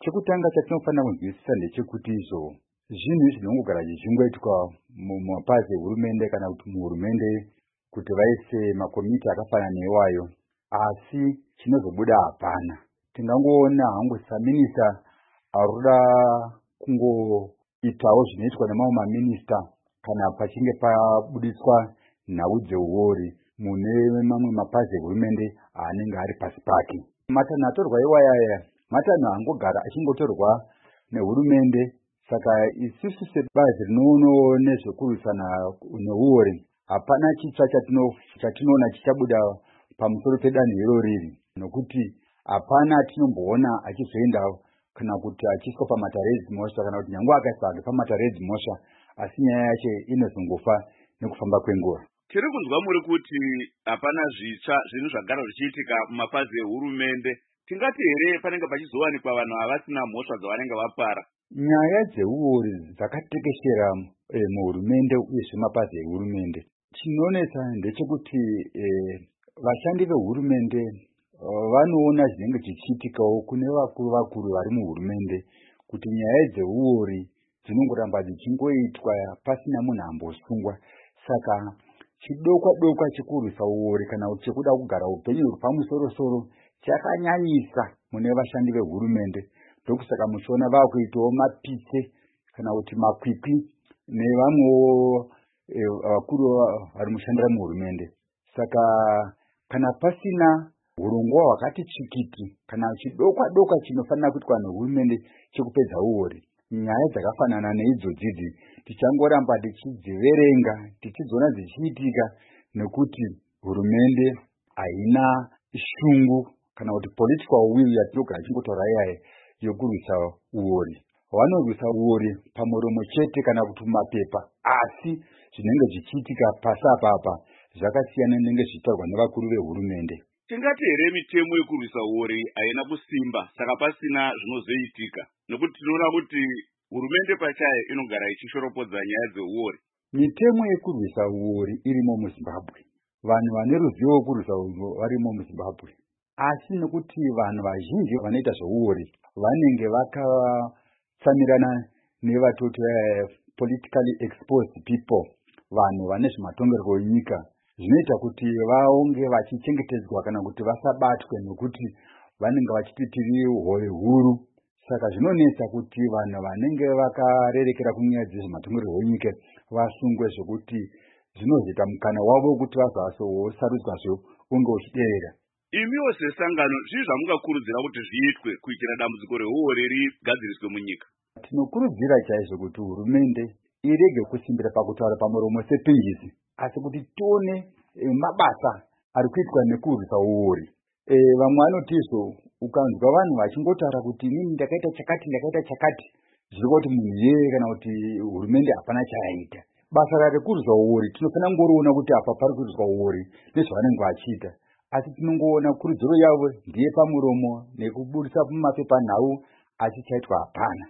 Chekutanga chatinofanira kunzwisisa ndechekuti izvo zvinhu zvinongogara zvichingoitwa mumapazi ehurumende kana kuti muhurumende kuti vaise makomiti akafanana neiwayo, asi chinozobuda hapana. Tingangoona hangu saminista arikuda kungoitawo zvinoitwa nemamwe maminista kana pachinge pabuditswa nhau dzeuori mune mamwe mapazi ehurumende aanenge ari pasi pake. Matanho atorwa iwayaya matanho angogara achingotorwa nehurumende. Saka isusu sebazi rinoonawo nezvekurwisana neuori, hapana chitsva chatinoona chichabuda pamusoro pedanho iroriri, nokuti hapana atinomboona achizoenda kana kuti achiiswa pamataredzimhosva kana kuti nyange akaiswa pamataredzimhosva, asi nyaya yacho inozongofa nekufamba kwenguva. Tiri kunzwa muri kuti hapana zvitsva zvinhu zvagara zvichiitika mumapazi ehurumende. Tingati here panenge pachizowanikwa vanhu havasina mhosva dzavanenge vapara? Nyaya dzeuori dzakatekeshera muhurumende uyezve mapazi ehurumende. Chinonetsa ndechekuti vashandi vehurumende vanoona zvinenge zvichiitikawo kune vakuru vari muhurumende, kuti nyaya dzeuori dzinongoramba dzichingoitwa pasina munhu ambosungwa. Saka chidokwa chekurwisa uori kana chekuda kugara upenyu huri pamusoro-soro chakanyanyisa mune vashandi vehurumende. Ndokusaka muchiona vakuitawo mapitse kana kuti makwikwi nevamwewo vakuru vari mushandira muhurumende. Saka kana pasina urongwa hwakati tsvikiti kana chidokwa chinofanira kuitwa nehurumende chekupedza uori, nyaya dzakafanana neidzodzidzi tichangoramba tichidziverenga tichidziona dzichiitika, nekuti hurumende haina shungu kana kuti political will yatinogara chingotaura iyaye yokurwisa uori. Vanorwisa uori pamuromo chete kana kuti mumapepa, asi zvinenge zvichiitika pasi apapa zvakasiyana nenenge zvichitaurwa nevakuru vehurumende. Tingati here mitemo yekurwisa uori haina kusimba, saka pasina zvinozoitika, nokuti tinoona kuti hurumende pachayo inogara ichishoropodza nyaya dzeuori. Mitemo yekurwisa uori irimo muZimbabwe, vanhu vane ruzivo wokurwisa uori varimo muZimbabwe, asi nekuti vanhu vazhinji vanoita zveuori vanenge vakatsamirana nevatoti politically exposed people, vanhu vane zvematongerwo enyika, zvinoita kuti vaonge vachichengetedzwa kana kuti vasabatwe, nekuti vanenge vachiti tiri hove huru. Saka zvinonetsa kuti vanhu vanenge vakarerekera kunyaya dzezvematongerwo enyika vasungwe, zvokuti zvinozoita mukana wavo wekuti vazosarudzwazve unge uchiderera. Imiwo sesangano zvii zvamungakurudzira kuti zviitwe kuitira dambudziko reuori rigadziriswe munyika? Tinokurudzira chaizvo kuti hurumende irege kusimbira pakutaura pamuromo sepingisi, asi kuti tione mabasa ari kuitwa nekurwisa uori. Vamwe vanotizvo ukanzwa vanhu vachingotaura kuti inini ndakaita chakati, zviri kuti munhu yeye kana kuti hurumende hapana chayaita. Basa rekurwisa uori tinofanira kungoriona kuti apa pari kurwisa uori nezvavanenge vachiita, asi tinongoona kurudziro yavo ndiye pamuromo nekubudisa mumapepa nhau, asi chaitwa hapana.